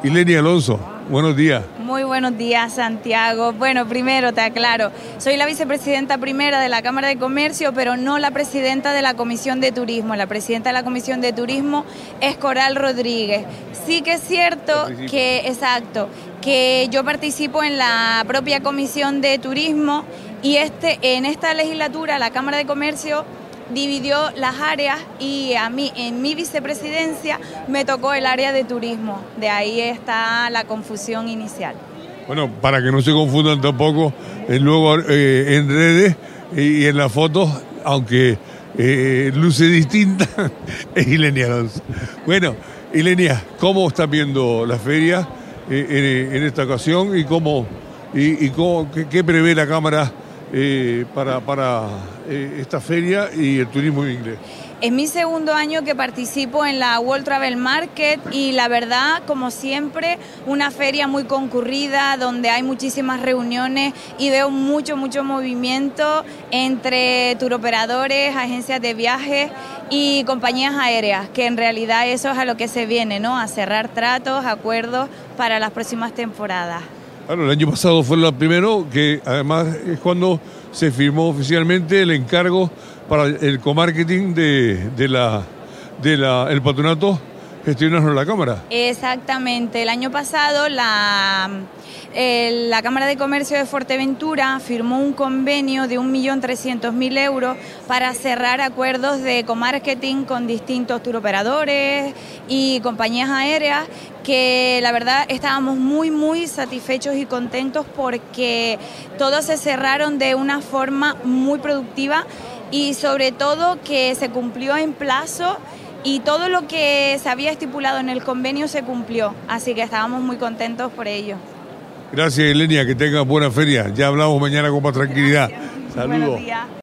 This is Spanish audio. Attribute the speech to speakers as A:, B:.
A: Ilenia Alonso, buenos días.
B: Muy buenos días, Santiago. Bueno, primero te aclaro, soy la vicepresidenta primera de la Cámara de Comercio, pero no la presidenta de la Comisión de Turismo. La presidenta de la Comisión de Turismo es Coral Rodríguez. Sí que es cierto que yo participo en la propia Comisión de Turismo y en esta legislatura la Cámara de Comercio dividió las áreas y a mí, en mi vicepresidencia, me tocó el área de turismo. De ahí está la confusión inicial.
A: Bueno, para que no se confundan tampoco, luego en redes y en las fotos, aunque luce distinta, es Ilenia Alonso. Bueno, Ilenia, ¿cómo estás viendo la feria en esta ocasión y qué prevé la Cámara para esta feria y el turismo inglés?
B: Es mi segundo año que participo en la World Travel Market y la verdad, como siempre, una feria muy concurrida donde hay muchísimas reuniones y veo mucho movimiento entre turoperadores, agencias de viajes y compañías aéreas, que en realidad eso es a lo que se viene, ¿no? A cerrar tratos, acuerdos para las próximas temporadas.
A: Claro, el año pasado fue lo primero, que además es cuando se firmó oficialmente el encargo para el comarketing el patronato gestionado en la Cámara.
B: Exactamente, el año pasado la Cámara de Comercio de Fuerteventura firmó un convenio de 1.300.000 euros para cerrar acuerdos de comarketing con distintos turoperadores y compañías aéreas, que la verdad estábamos muy satisfechos y contentos porque todos se cerraron de una forma muy productiva y sobre todo que se cumplió en plazo y todo lo que se había estipulado en el convenio se cumplió, así que estábamos muy contentos por ello.
A: Gracias, Ilenia, que tengas buena feria. Ya hablamos mañana con más tranquilidad.
B: Gracias.
A: Saludos.
B: Buenos días.